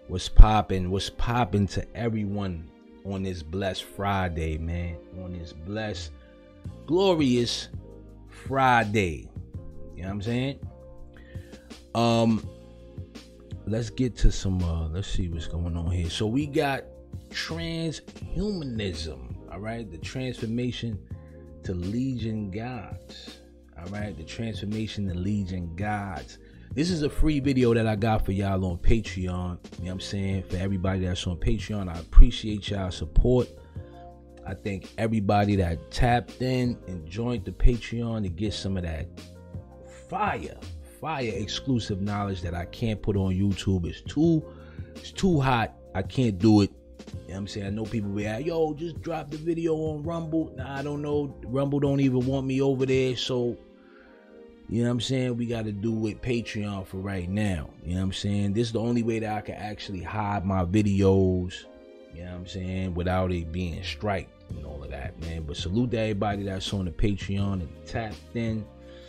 What's poppin'? What's poppin' to everyone on this blessed Friday, man? On this blessed, glorious Friday. You know what I'm saying? Let's get to some, let's see what's going on here. So we got transhumanism, all right? The transformation to Legion Gods, all right? The transformation to Legion Gods. This is a free video that I got for y'all on Patreon. You know what I'm saying? For everybody that's on Patreon, I appreciate y'all support. I thank everybody that tapped in and joined the Patreon to get some of that fire exclusive knowledge that I can't put on YouTube. It's too hot. I can't do it. You know what I'm saying? I know people be like, yo, just drop the video on Rumble. Nah, I don't know. Rumble don't even want me over there. So, you know what I'm saying? We got to do with Patreon for right now. You know what I'm saying? This is the only way that I can actually hide my videos, you know what I'm saying, without it being striked and all of that, man. But salute to everybody that's on the Patreon and tapped in.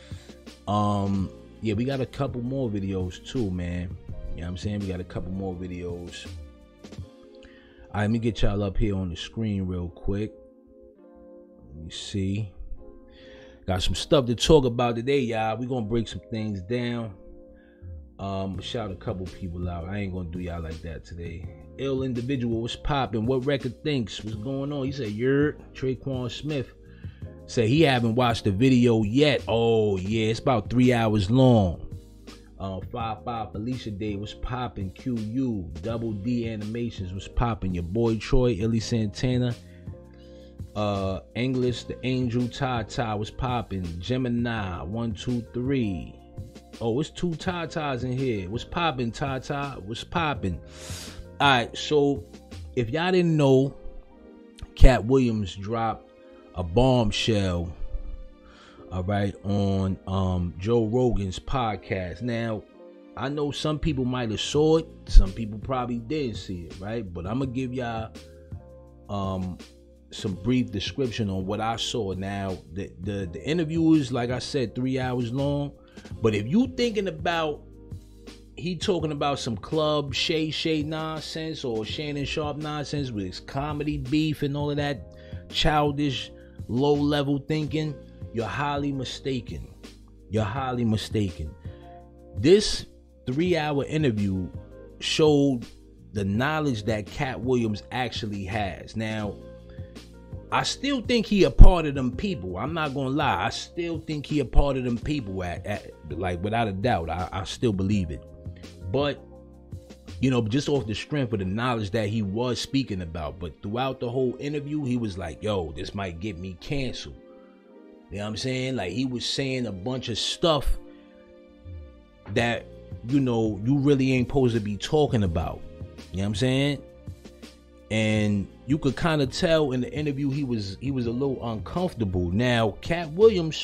Yeah, we got a couple more videos too, man. You know what I'm saying? We got a couple more videos. All right, let me get y'all up here on the screen real quick. Let me see. Got some stuff to talk about today, y'all. We're going to break some things down. Shout a couple people out. I ain't going to do y'all like that today. Ill Individual, what's popping? What record thinks? What's going on? He said, Traquan Smith said he haven't watched the video yet. Oh, yeah, it's about 3 hours long. 5-5 Felicia Day, what's popping? QU, Double D Animations, what's popping? Your boy Troy, Illy Santana. English, the Angel, Tata was popping. Gemini, 1, 2, 3. Oh, it's 2 Tatas in here. What's popping, Tata? What's popping? All right, so if y'all didn't know, Cat Williams dropped a bombshell, all right, on Joe Rogan's podcast. Now, I know some people might have saw it, some people probably didn't see it, right? But I'm gonna give y'all some brief description on what I saw. Now, the interview is, like I said, 3 hours long. But if you thinking about he talking about some club Shay nonsense or Shannon Sharp nonsense with his comedy beef and all of that childish, low-level thinking, you're highly mistaken. You're highly mistaken. This 3-hour interview showed the knowledge that Cat Williams actually has. Now, I still think he a part of them people. I'm not gonna lie. I still think he a part of them people at like, without a doubt. I still believe it. But, you know, just off the strength of the knowledge that he was speaking about. But throughout the whole interview, he was like, yo, this might get me canceled. You know what I'm saying? Like, he was saying a bunch of stuff that, you know, you really ain't supposed to be talking about. You know what I'm saying? And you could kind of tell in the interview he was a little uncomfortable. Now, Cat Williams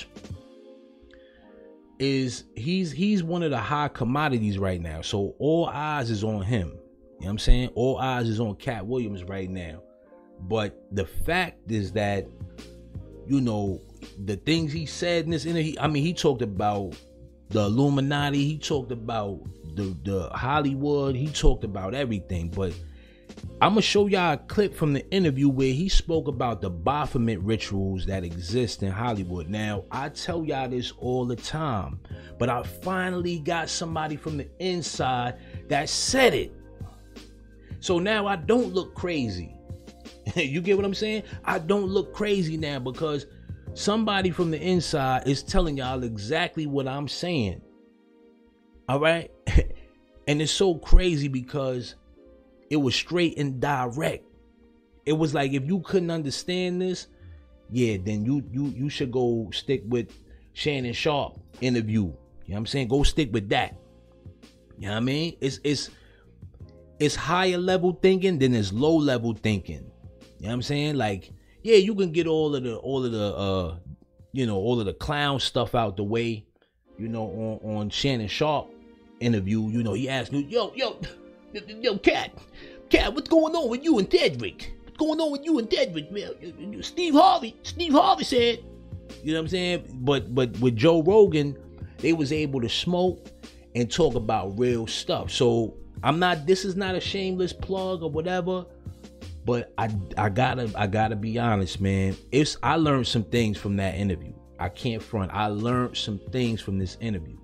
he's one of the high commodities right now. So all eyes is on him. You know what I'm saying? All eyes is on Cat Williams right now. But the fact is that, you know, the things he said in this interview, I mean, he talked about the Illuminati, he talked about the Hollywood, he talked about everything. But I'm gonna show y'all a clip from the interview where he spoke about the Baphomet rituals that exist in Hollywood. Now, I tell y'all this all the time, but I finally got somebody from the inside that said it. So now I don't look crazy. You get what I'm saying? I don't look crazy now because somebody from the inside is telling y'all exactly what I'm saying. All right? And it's so crazy because it was straight and direct. It was like, if you couldn't understand this, yeah, then you should go stick with Shannon Sharp interview. You know what I'm saying? Go stick with that. You know what I mean? It's higher level thinking than it's low level thinking. You know what I'm saying? Like, yeah, you can get all of the clown stuff out the way, you know, on Shannon Sharp interview. You know, he asked me, yo, Cat, what's going on with you and Dedrick? What's going on with you and Dedrick? Steve Harvey said, you know what I'm saying? But with Joe Rogan, they was able to smoke and talk about real stuff. So This is not a shameless plug or whatever, but I gotta be honest, man. I learned some things from that interview. I can't front. I learned some things from this interview.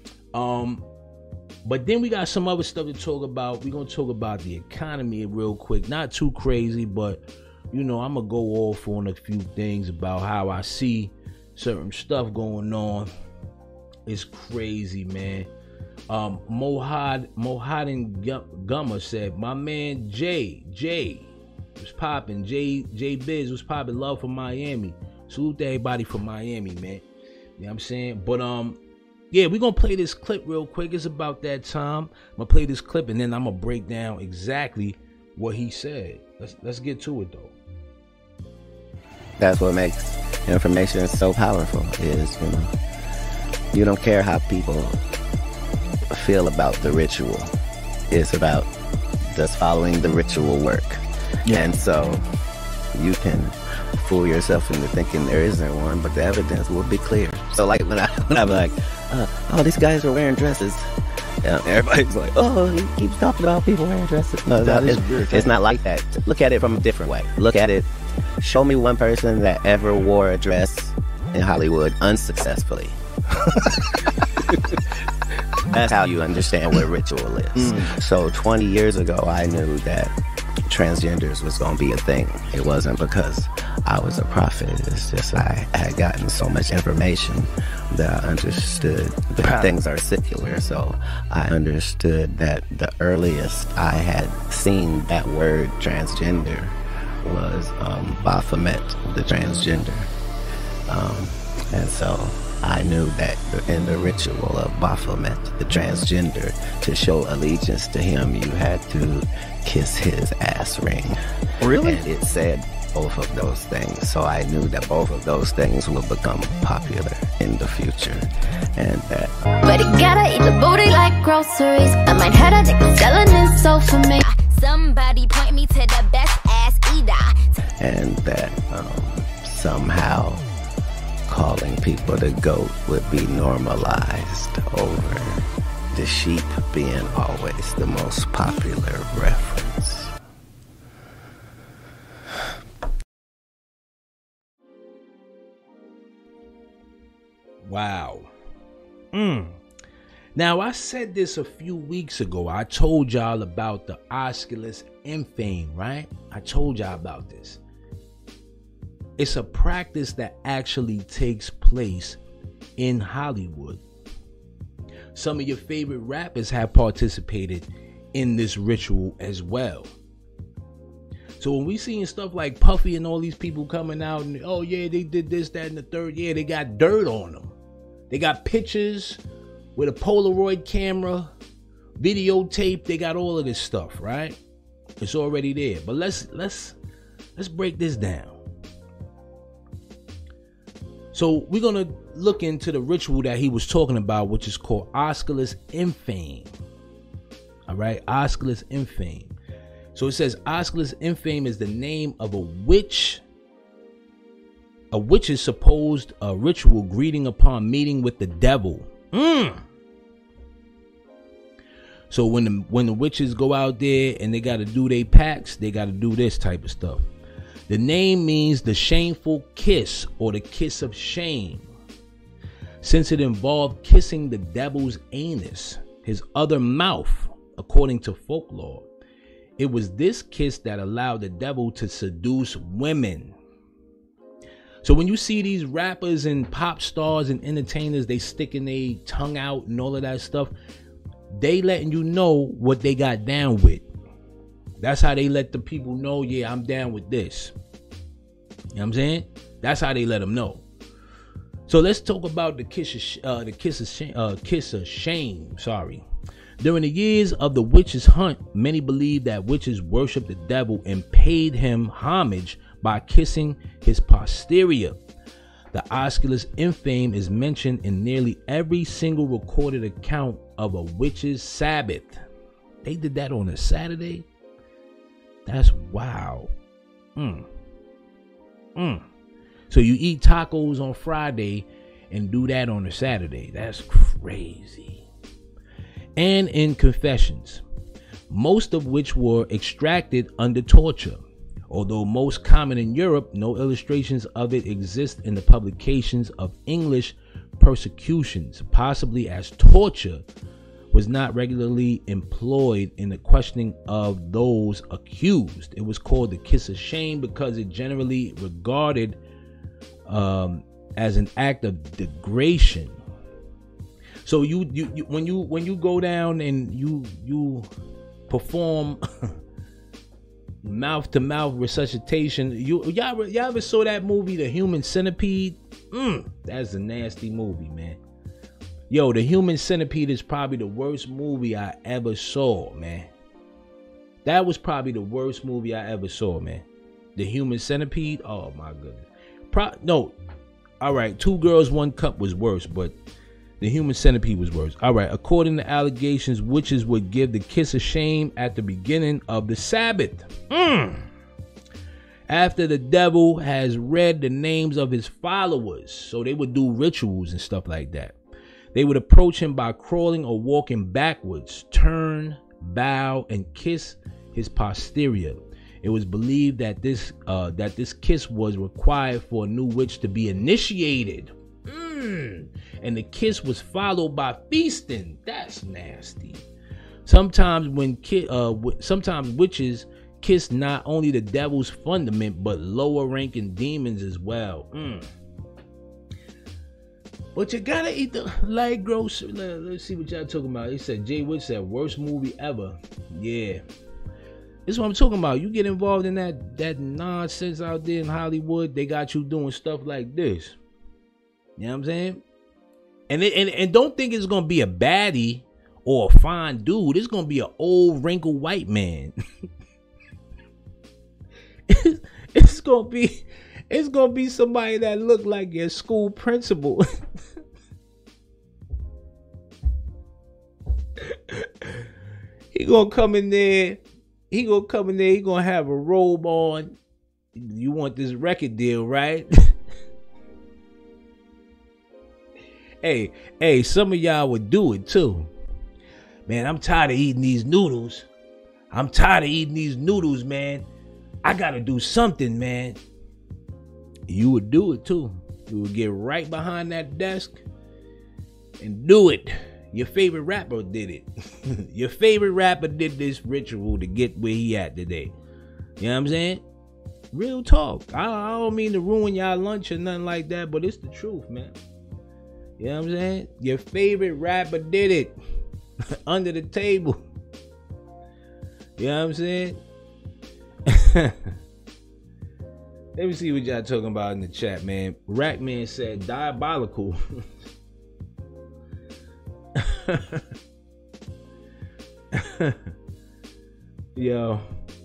But then we got some other stuff to talk about. We're gonna talk about the economy real quick. Not too crazy, but I'm gonna go off on a few things about how I see certain stuff going on. It's crazy, man. Mohad and Gummer said, my man Jay was popping. J Biz was popping. Love from Miami. Salute to everybody from Miami, man. You know what I'm saying? But yeah, we're gonna play this clip real quick. It's about that time. I'm gonna play this clip and then I'm gonna break down exactly what he said. Let's get to it though. That's what makes information so powerful, is you don't care how people feel about the ritual. It's about just following the ritual work. Yeah. And so you can fool yourself into thinking there isn't one, but the evidence will be clear. So like when I'm like, oh, these guys are wearing dresses, everybody's like, oh, he keeps talking about people wearing dresses. No, it's not like that. Look at it from a different way. Look at it. Show me one person that ever wore a dress in Hollywood unsuccessfully. That's how you understand what ritual is. So 20 years ago, I knew that transgenders was going to be a thing. It wasn't because I was a prophet. It's just I had gotten so much information that I understood that things are secular. So I understood that the earliest I had seen that word transgender was Baphomet, the transgender. And so I knew that in the ritual of Baphomet, the transgender, to show allegiance to him, you had to kiss his ass ring. Really? And it said both of those things. So I knew that both of those things will become popular in the future. And that. But you gotta eat the booty like groceries. I might have a nigga selling this soul for me. Somebody point me to the best ass eater. And that somehow calling people the GOAT would be normalized over the sheep being always the most popular reference. Wow. Now, I said this a few weeks ago. I told y'all about the Osculus infame, right? I told y'all about this. It's a practice that actually takes place in Hollywood. Some of your favorite rappers have participated in this ritual as well. So when we seeing stuff like Puffy and all these people coming out and, oh yeah, they did this, that, and the third, yeah, they got dirt on them. They got pictures with a Polaroid camera, videotape. They got all of this stuff, right? It's already there. But let's break this down. So we're going to look into the ritual that he was talking about, which is called Osculus infame. All right, Osculus infame. So it says Osculus infame is the name of a witch. A witch's supposed ritual greeting upon meeting with the devil. So when the witches go out there and they got to do their pacts, they got to do this type of stuff. The name means the shameful kiss or the kiss of shame, since it involved kissing the devil's anus, his other mouth, according to folklore. It was this kiss that allowed the devil to seduce women. So when you see these rappers and pop stars and entertainers, they sticking their tongue out and all of that stuff, they letting you know what they got down with. That's how they let the people know, yeah, I'm down with this. You know what I'm saying? That's how they let them know. So let's talk about the kiss of shame. Sorry. During the years of the witch's hunt, many believed that witches worshiped the devil and paid him homage by kissing his posterior. The Osculus infame is mentioned in nearly every single recorded account of a witch's Sabbath. They did that on a Saturday? That's wow. So you eat tacos on Friday and do that on a Saturday. That's crazy. And in Confessions, most of which were extracted under torture. Although most common in Europe, no illustrations of it exist in the publications of English persecutions, possibly as torture was not regularly employed in the questioning of those accused. It was called the kiss of shame because it generally regarded as an act of degradation. So you when you go down and you perform mouth to mouth resuscitation, y'all ever saw that movie, The Human Centipede? That's a nasty movie, man. Yo, The Human Centipede is probably the worst movie I ever saw, man. That was probably the worst movie I ever saw, man. The Human Centipede. Oh my goodness. No. All right, Two Girls, One Cup was worse, but The Human Centipede was worse. All right, according to allegations, witches would give the kiss of shame at the beginning of the Sabbath. After the devil has read the names of his followers. So they would do rituals and stuff like that. They would approach him by crawling or walking backwards, turn, bow, and kiss his posterior. It was believed that this kiss was required for a new witch to be initiated. And the kiss was followed by feasting. That's nasty. Sometimes witches kiss not only the devil's fundament but lower ranking demons as well. But you gotta eat the light grocery. Let's see what y'all talking about. They said Jay Wood said worst movie ever. Yeah. This is what I'm talking about. You get involved in that nonsense out there in Hollywood, they got you doing stuff like this. You know what I'm saying? And don't think it's gonna be a baddie or a fine dude. It's gonna be an old wrinkled white man. It's gonna be somebody that look like your school principal. He gonna come in there. He gonna have a robe on. You want this record deal, right? Hey, some of y'all would do it too. Man, I'm tired of eating these noodles. Man. I gotta do something, man. You would do it too. You would get right behind that desk and do it. Your favorite rapper did it. Your favorite rapper did this ritual to get where he at today. You know what I'm saying? Real talk. I don't mean to ruin y'all lunch or nothing like that, but it's the truth, man. You know what I'm saying? Your favorite rapper did it. Under the table. You know what I'm saying? Let me see what y'all talking about in the chat, man. Rackman said diabolical. Yo.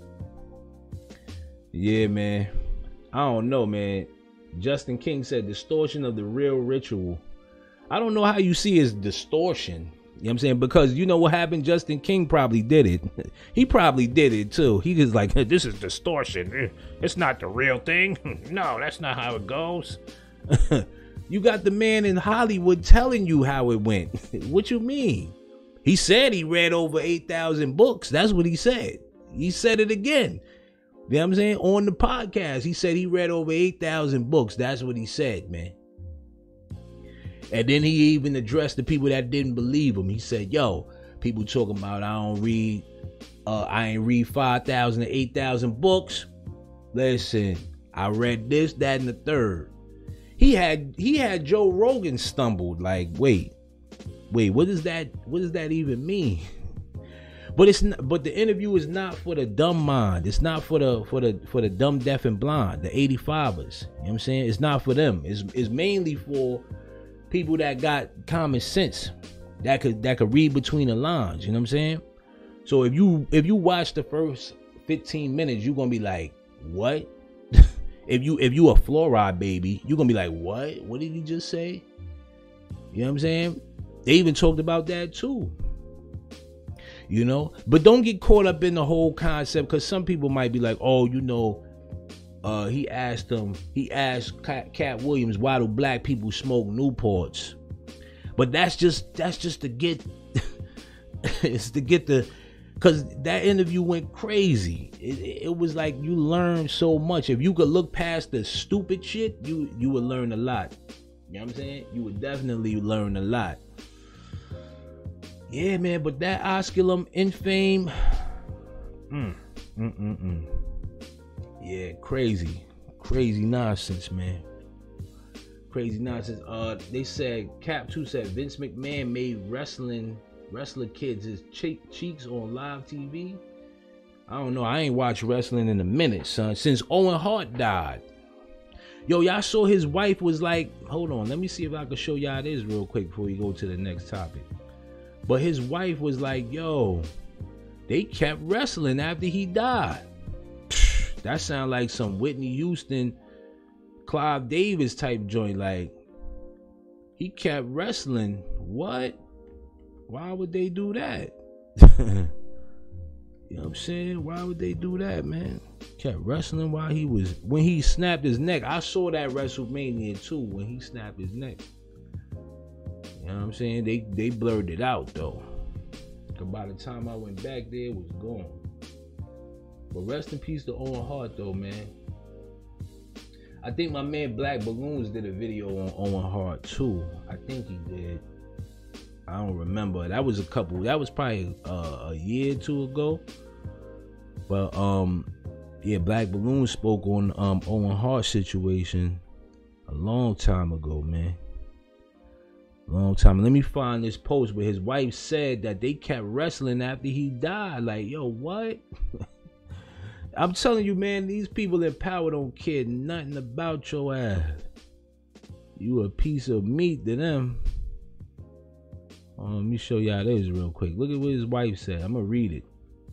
Yeah, man. I don't know, man. Justin King said distortion of the real ritual. I don't know how you see his distortion. You know what I'm saying? Because you know what happened? Justin King probably did it. He probably did it too. He was like, this is distortion. It's not the real thing. No, that's not how it goes. You got the man in Hollywood telling you how it went. What you mean? He said he read over 8,000 books. That's what he said. He said it again. You know what I'm saying? On the podcast, he said he read over 8,000 books. That's what he said, man. And then he even addressed the people that didn't believe him. He said, yo, people talking about I ain't read 5,000 to 8,000 books. Listen, I read this, that, and the third. He had Joe Rogan stumbled like, wait, what does that even mean? But it's not, but the interview is not for the dumb mind. It's not for the dumb, deaf, and blind, the 85ers. You know what I'm saying? It's not for them. It's mainly for people that got common sense, that could read between the lines. You know what I'm saying? So if you watch the first 15 minutes, you're gonna be like, what? if you a fluoride baby, you're gonna be like, what did he just say? You know what I'm saying? They even talked about that too. You know, but don't get caught up in the whole concept, because some people might be like, oh, you know, he asked Cat Williams, why do black people smoke Newports? But that's just to get it's to get Cause that interview went crazy. It was like you learned so much. If you could look past the stupid shit, you would learn a lot. You know what I'm saying? You would definitely learn a lot. Yeah, man, but that osculum infame, yeah, crazy nonsense, man. Crazy nonsense. They said Cap 2 said Vince McMahon made wrestler kids his cheeks on live TV. I don't know. I ain't watched wrestling in a minute, son, since Owen Hart died. Yo, y'all saw his wife was like, hold on, let me see if I can show y'all this real quick before we go to the next topic. But his wife was like, yo, they kept wrestling after he died. That sound like some Whitney Houston, Clive Davis type joint. Like, he kept wrestling. What? Why would they do that? You know what I'm saying? Why would they do that, man? Kept wrestling while when he snapped his neck. I saw that WrestleMania too, when he snapped his neck. You know what I'm saying? They blurred it out though. Cause by the time I went back there, it was gone. But rest in peace to Owen Hart though, man. I think my man Black Balloons did a video on Owen Hart too. I think he did. I don't remember. That was probably a year or two ago. But yeah, Black Balloon spoke on Owen Hart's situation a long time ago, man. Long time. Let me find this post where his wife said that they kept wrestling after he died. Like, yo, what? I'm telling you, man, these people in power don't care nothing about your ass. You a piece of meat to them. Let me show y'all this real quick. Look at what his wife said. I'm gonna read it.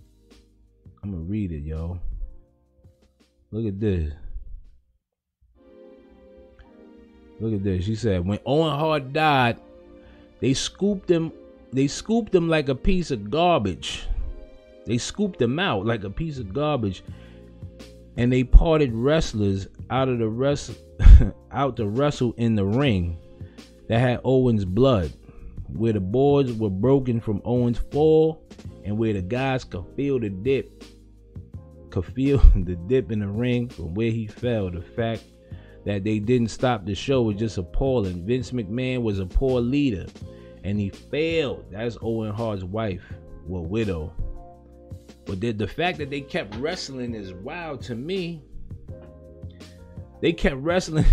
Yo. Look at this. She said, when Owen Hart died, they scooped him like a piece of garbage. They scooped him out like a piece of garbage. And they parted wrestlers out to wrestle in the ring that had Owen's blood, where the boards were broken from Owen's fall and where the guys could feel the dip in the ring from where he fell. The fact that they didn't stop the show was just appalling. Vince McMahon was a poor leader and he failed. That's Owen Hart's wife, widow. But the fact that they kept wrestling is wild to me. They kept wrestling.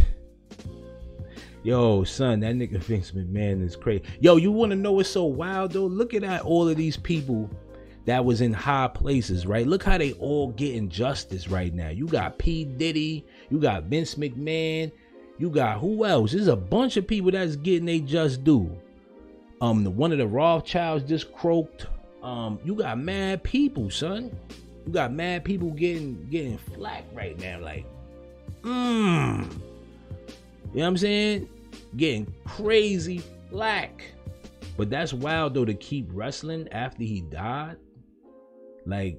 Yo, son, that nigga Vince McMahon is crazy. Yo, you want to know what's so wild, though? Look at all of these people that was in high places, right? Look how they all getting justice right now. You got P. Diddy. You got Vince McMahon. You got who else? There's a bunch of people that's getting they just due. One of the Rothschilds just croaked. You got mad people, son. You got mad people getting flack right now. Like, you know what I'm saying? Getting crazy flack. But that's wild though, to keep wrestling after he died. Like,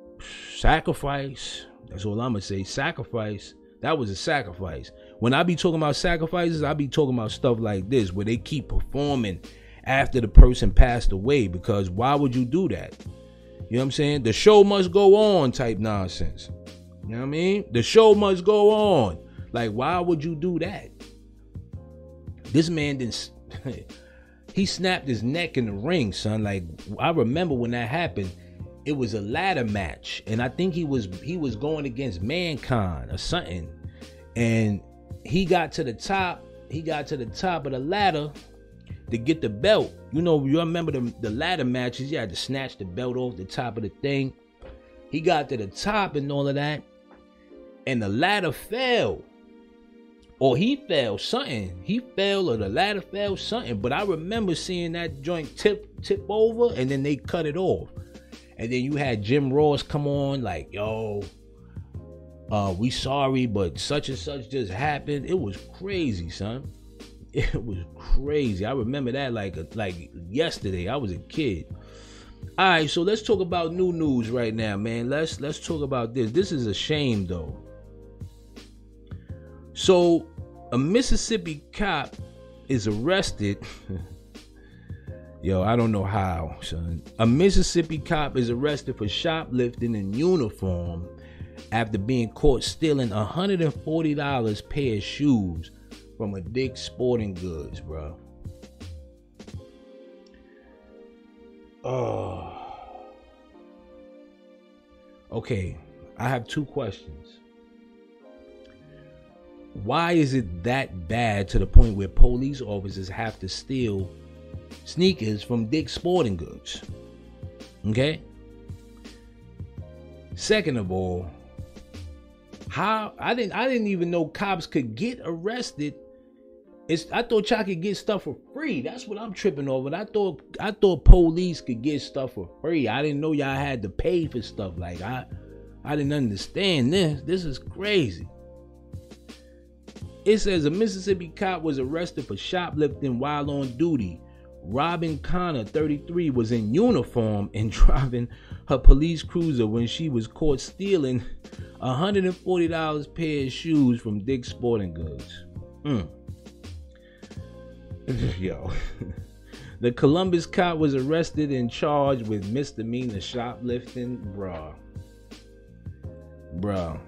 sacrifice. That's all I'm gonna say. Sacrifice. That was a sacrifice. When I be talking about sacrifices, I be talking about stuff like this, where they keep performing after the person passed away, because why would you do that? You know what I'm saying? The show must go on type nonsense. You know what I mean? The show must go on. Like, why would you do that? This man didn't. He snapped his neck in the ring, son. Like, I remember when that happened. It was a ladder match, and I think he was going against Mankind or something, and he got to the top. He got to the top of the ladder to get the belt. You know, you remember the ladder matches? You had to snatch the belt off the top of the thing. He got to the top and all of that, and the ladder fell. Or he fell, something. He fell, or the ladder fell, something. But I remember seeing that joint tip over, and then they cut it off. And then you had Jim Ross come on, like, yo, we sorry, but such and such just happened. It was crazy, son. It was crazy. I remember that like yesterday. I was a kid. All right, so let's talk about new news right now, man. Let's talk about this. This is a shame, though. So, a Mississippi cop is arrested Yo, I don't know how, son. A Mississippi cop is arrested for shoplifting in uniform after being caught stealing $140 pair of shoes from a Dick's Sporting Goods, bro. Oh. Okay, I have two questions. Why is it that bad to the point where police officers have to steal sneakers from Dick's Sporting Goods? Okay. Second of all, how I didn't even know cops could get arrested. I thought y'all could get stuff for free. That's what I'm tripping over. I thought police could get stuff for free. I didn't know y'all had to pay for stuff. Like I didn't understand this. This is crazy. It says a Mississippi cop was arrested for shoplifting while on duty. Robin Connor, 33, was in uniform and driving her police cruiser when she was caught stealing $140 pair of shoes from Dick's Sporting Goods. Yo. The Columbus cop was arrested and charged with misdemeanor shoplifting. Bruh.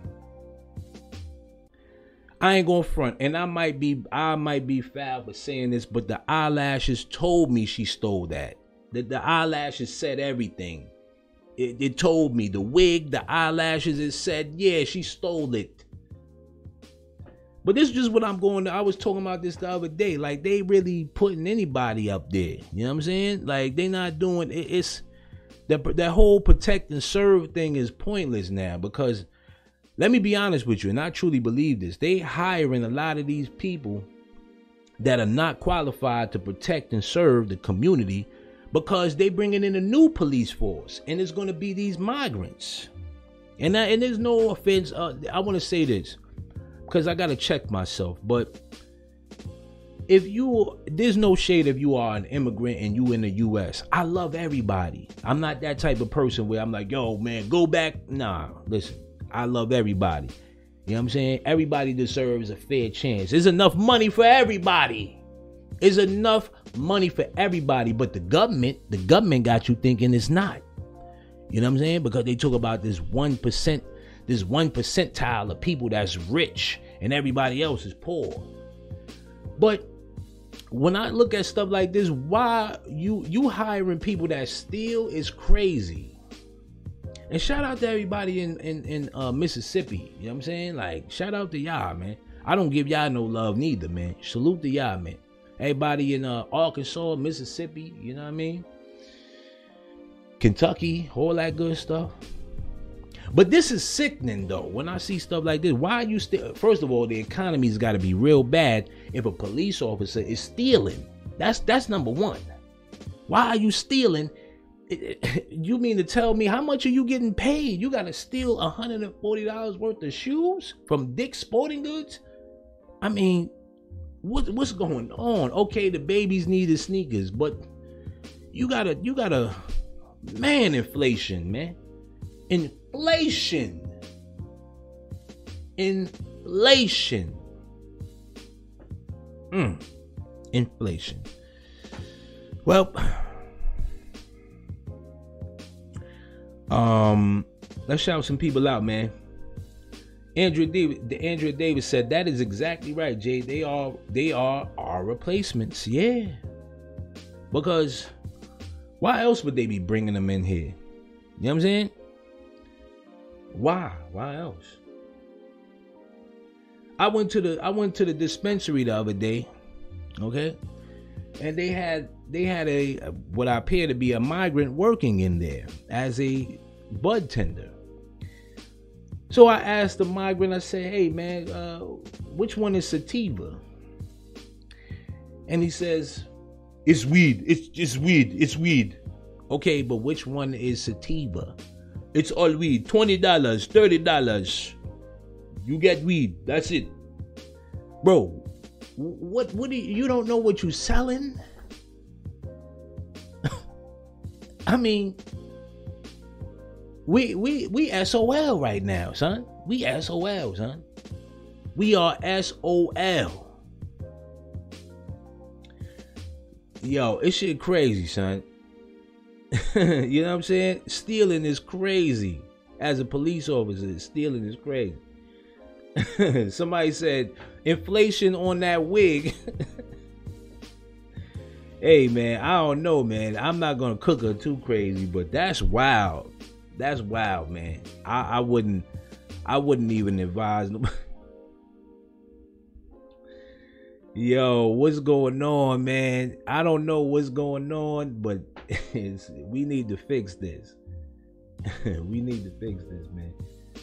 I ain't gonna front, and I might be foul for saying this, but the eyelashes told me she stole that. The eyelashes said everything. It told me the wig, the eyelashes, it said, yeah, she stole it. But this is just what I was talking about this the other day. Like, they really putting anybody up there. You know what I'm saying? Like, they not doing it. It's that whole protect and serve thing is pointless now, because let me be honest with you, and I truly believe this. They hiring a lot of these people that are not qualified to protect and serve the community because they bringing in a new police force, and it's going to be these migrants. And there's no offense. I want to say this because I got to check myself. But there's no shade if you are an immigrant and you in the U.S. I love everybody. I'm not that type of person where I'm like, yo, man, go back. Nah, listen. I love everybody. You know what I'm saying? Everybody deserves a fair chance. There's enough money for everybody. There's enough money for everybody. But the government got you thinking it's not. You know what I'm saying? Because they talk about this 1%, this 1% of people that's rich and everybody else is poor. But when I look at stuff like this, why you hiring people that steal is crazy. And shout out to everybody in Mississippi. You know what I'm saying? Like, shout out to y'all, man. I don't give y'all no love neither, man. Salute to y'all, man. Everybody in Arkansas, Mississippi, you know what I mean? Kentucky, all that good stuff. But this is sickening, though, when I see stuff like this. Why are you still... First of all, the economy's got to be real bad if a police officer is stealing. That's number one. Why are you stealing? You mean to tell me how much are you getting paid? You got to steal $140 worth of shoes from Dick's Sporting Goods? I mean, what's going on? Okay, the babies needed sneakers, but you gotta, man, inflation, man. Inflation. Inflation. Well, let's shout some people out, man. Andrea Davis said that is exactly right, Jay. They are our replacements, yeah. Because why else would they be bringing them in here? You know what I'm saying? Why else? I went to the dispensary the other day, okay, and they had a what I appear to be a migrant working in there as a bud tender. So I asked the migrant, I said, hey man, which one is sativa? And he says, it's weed. It's just weed. It's weed. Okay, but which one is sativa? It's all weed. $20, $30. You get weed. That's it. Bro, what do you don't know what you selling? I mean, we SOL right now, son. We SOL, son. We are SOL. Yo, this shit crazy, son. You know what I'm saying? Stealing is crazy. As a police officer, stealing is crazy. Somebody said, inflation on that wig. Hey, man, I don't know, man. I'm not going to cook her too crazy, but that's wild. That's wild, man. I wouldn't even advise nobody. Yo, what's going on, man? I don't know what's going on, but we need to fix this. We need to fix this, man.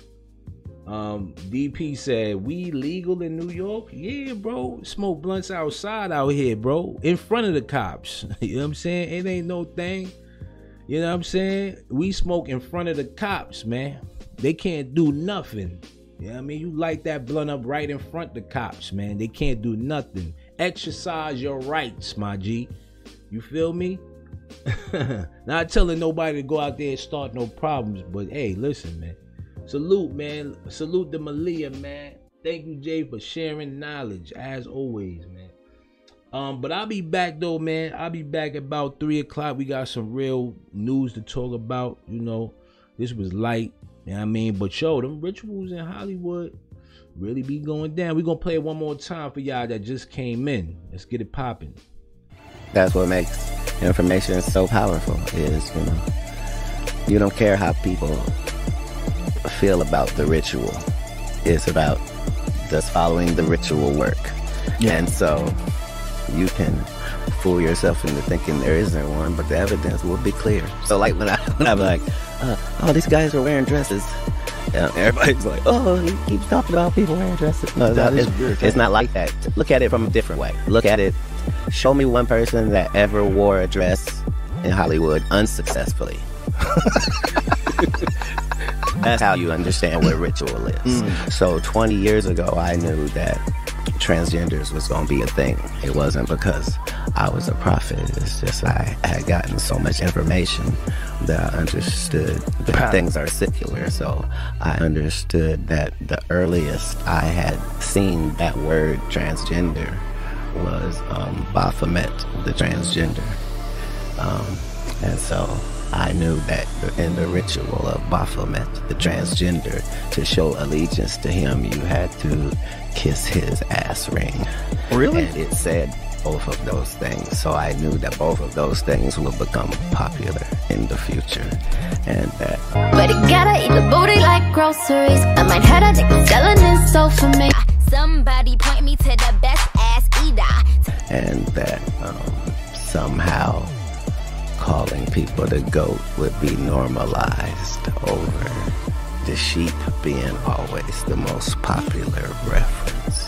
DP said, we legal in New York? Yeah, bro. Smoke blunts outside out here, bro. In front of the cops. You know what I'm saying? It ain't no thing. You know what I'm saying? We smoke in front of the cops, man. They can't do nothing. You know what I mean? You light that blunt up right in front of the cops, man. They can't do nothing. Exercise your rights, my G. You feel me? Not telling nobody to go out there and start no problems, but hey, listen, man. Salute, man. Salute to Malia, man. Thank you, Jay, for sharing knowledge, as always, man. But I'll be back, though, man. I'll be back about 3 o'clock. We got some real news to talk about. You know, this was light. You know what I mean? But yo, them rituals in Hollywood really be going down. We're going to play it one more time for y'all that just came in. Let's get it popping. That's what makes information so powerful is, you know, you don't care how people feel about the ritual. It's about just following the ritual work. Yeah. And so you can fool yourself into thinking there isn't one, but the evidence will be clear. So like when I'm like, oh, these guys are wearing dresses. Everybody's like, oh, he keeps talking about people wearing dresses. No, it's not like that. Look at it from a different way. Look at it. Show me one person that ever wore a dress in Hollywood unsuccessfully. That's how you understand what ritual is. So 20 years ago, I knew that transgenders was going to be a thing. It wasn't because I was a prophet. It's just I had gotten so much information that I understood that things are secular. So I understood that the earliest I had seen that word transgender was Baphomet, the transgender. And so I knew that in the ritual of Baphomet, the transgender, to show allegiance to him, you had to kiss his ass ring. Really? And it said both of those things. So I knew that both of those things will become popular in the future. And that... But you gotta eat the booty like groceries. I might have a dick selling this soul for me. Somebody point me to the best ass eater. And that somehow calling people the goat would be normalized over the sheep being always the most popular reference.